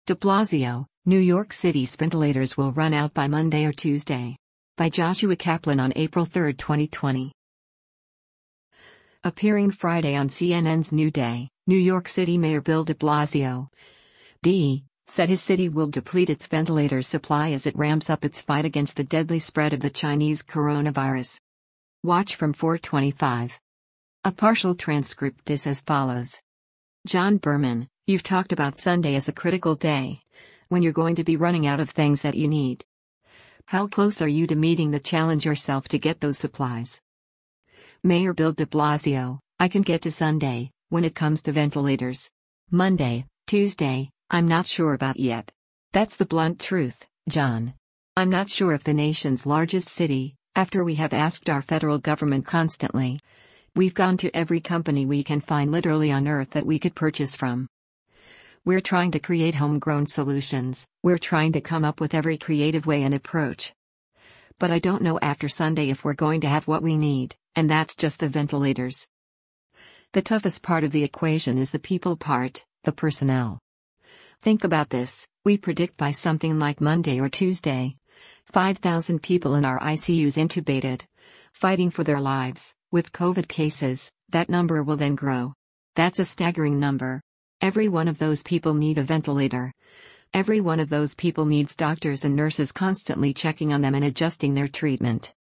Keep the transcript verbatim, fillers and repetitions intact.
De Blasio, New York City's ventilators will run out by Monday or Tuesday. By Joshua Kaplan on April third, twenty twenty. Appearing Friday on C N N's New Day, New York City Mayor Bill de Blasio, D, said his city will deplete its ventilator supply as it ramps up its fight against the deadly spread of the Chinese coronavirus. Watch from four twenty-five. A partial transcript is as follows. John Berman, you've talked about Sunday as a critical day, when you're going to be running out of things that you need. How close are you to meeting the challenge yourself to get those supplies? Mayor Bill de Blasio, I can get to Sunday, when it comes to ventilators. Monday, Tuesday, I'm not sure about yet. That's the blunt truth, John. I'm not sure if the nation's largest city, after we have asked our federal government constantly. We've gone to every company we can find literally on earth that we could purchase from. We're trying to create homegrown solutions, we're trying to come up with every creative way and approach. But I don't know after Sunday if we're going to have what we need, and that's just the ventilators. The toughest part of the equation is the people part, the personnel. Think about this, we predict by something like Monday or Tuesday, five thousand people in our I C Us intubated, fighting for their lives. With COVID cases, that number will then grow. That's a staggering number. Every one of those people need a ventilator. Every one of those people needs doctors and nurses constantly checking on them and adjusting their treatment.